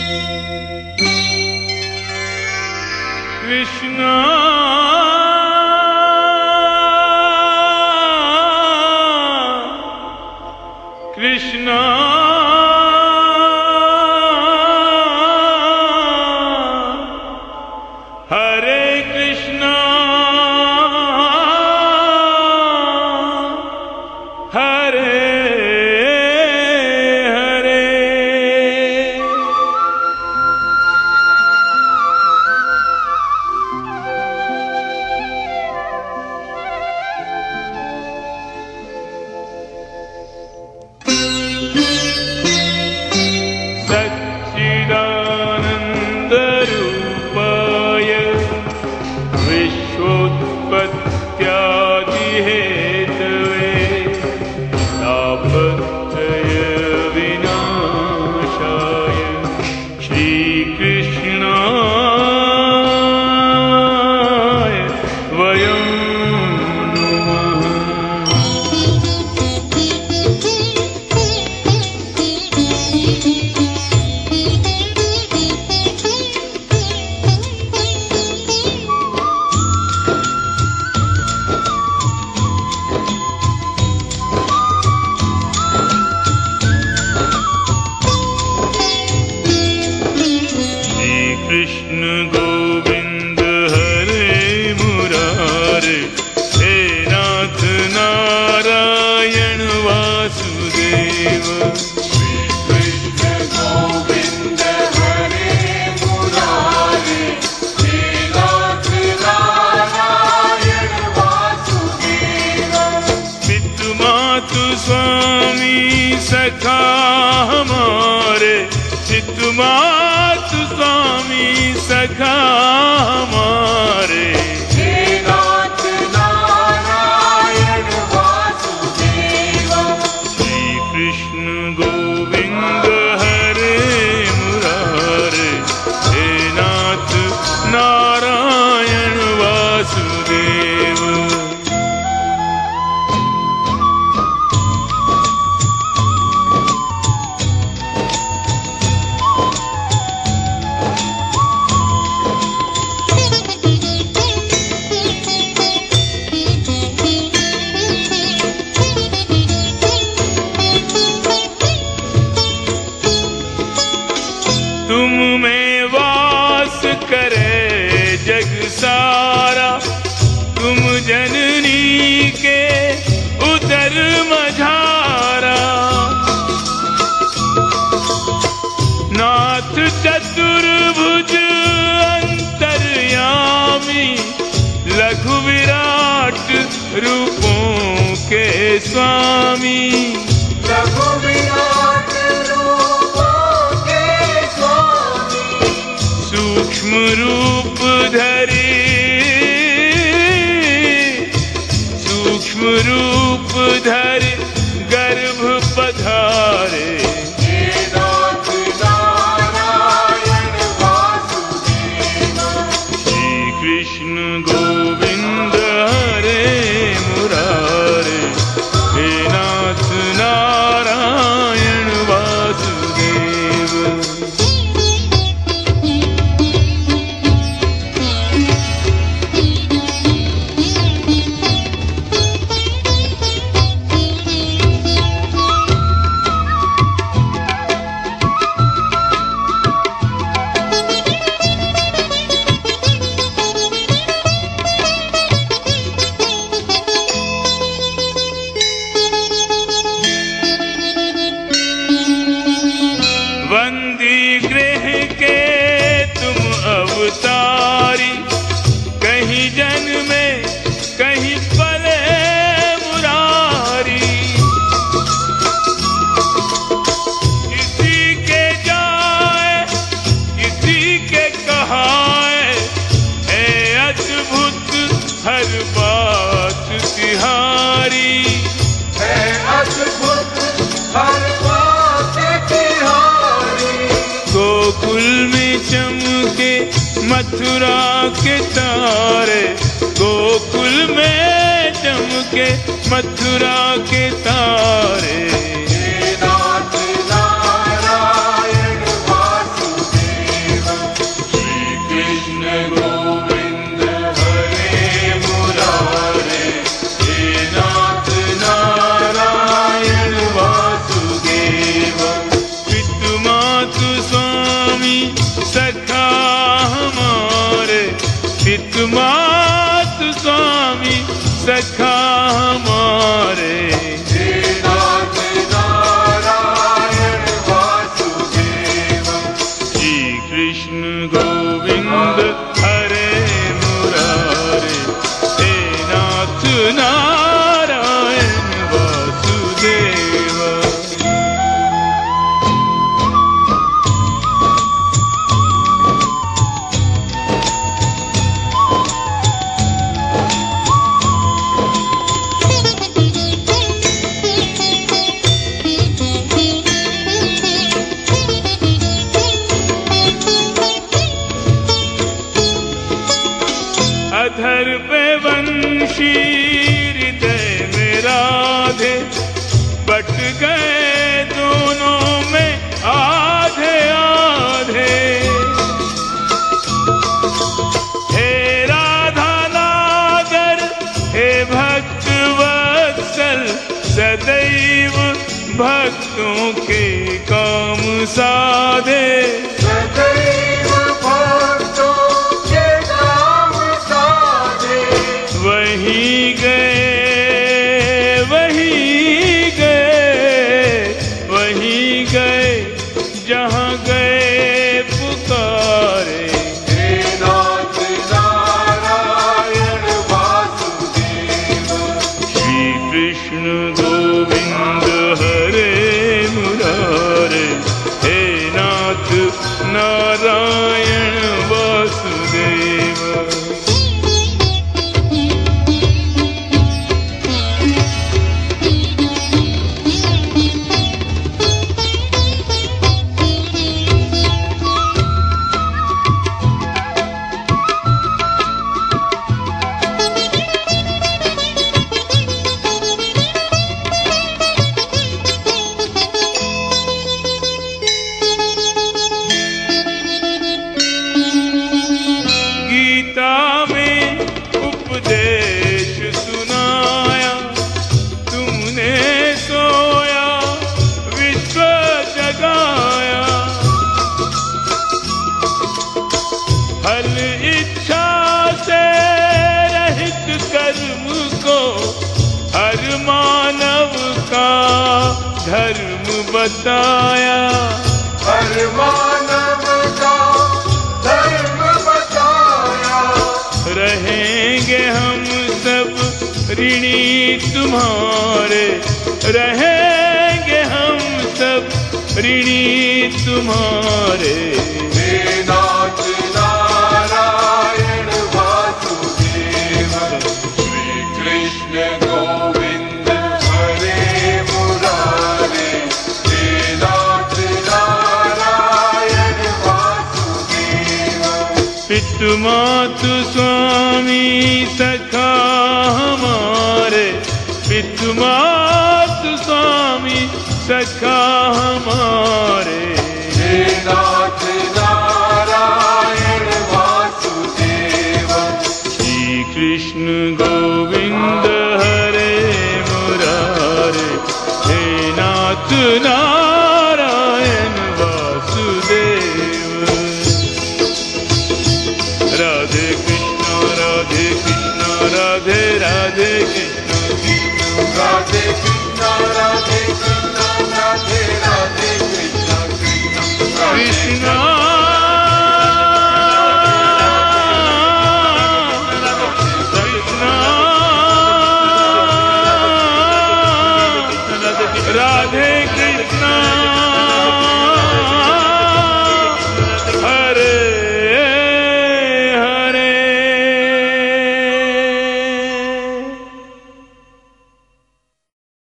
कृष्णा कृष्णा हरे कृष्णा हरे हरे। सच्चिदानंद रूपाय विश्वोत्पत्त्यादि हेतवे तापत्रय विनाशाय श्रीकृष्णाय वयं नमः। कृष्ण गोविंद हरे मुरारे हे नाथ नारायण वासुदेव। कृष्ण गोविंद हरे मुरारे हे नाथ नारायण वासुदेव। पितु मातु स्वामी सखा हमारे पितु मातु स्वामी सखा हमारे हे नाथ नारायण वासुदेव। श्री कृष्ण गोविंद हरे मुरारे हे नाथ नारायण वासुदेव। तुम में वास करे जग सारा तुम जननी के उदर मझारा। नाथ चतुर्भुज अंतर्यामी लघु विराट रूपों के स्वामी। लघु विराट रूपों के स्वामी। सूक्ष्म रूप धरी सूक्ष्म रूप धरि गर्भ पधारे हे नाथ नारायण वासुदेव। श्री कृष्ण गोविंद हरे मुरारे हे नाथ नारायण वासुदेव। वंदी गृह के तुम अवतारी कहीं जन्मे कहीं पले मुरारी। किसी के जाए किसी के कहाए है अद्भुत हर बात तिहारी। है अद्भुत हर बात तिहारी। गोकुल में चमके मथुरा के तारे गोकुल में चमके मथुरा के तारे। हे नाथ नारायण वासुदेव। सखा हमारे। हे नाथ नारायण वासुदेव। श्री कृष्ण गोविंद हरे मुरारे, हे नाथ नारायण वासुदेव। अधर पे वंशी हृदय में राधे, बट गए दोनों में आधे आधे। हे राधा नागर हे भक्त वत्सल, सदैव भक्तों के काम साधे। सदैव भक्तों के काम साधे। वही गए वही गए वही गए, जहाँ गए पुकारे। हे नाथ नारायण वासुदेव। श्री कृष्ण गोविंद हरे मुरारे, हे नाथ नारायण वासुदेव। गीता में उपदेश सुनाया, तुमने सोया विश्व जगाया। फल इच्छा से रहित कर्म को हर मानव का धर्म बताया। हर मानव का धर्म बताया। रहेंगे हम सब ऋणी तुम्हारे, रहेंगे हम सब ऋणी तुम्हारे। हे नाथ नारायण वासुदेव। श्री कृष्ण गोविंद हरे मुरारे, हे नाथ नारायण वासुदेव। पितु मातु स्वामी सखा हमारे, पितु मातु स्वामी सखा हमारे।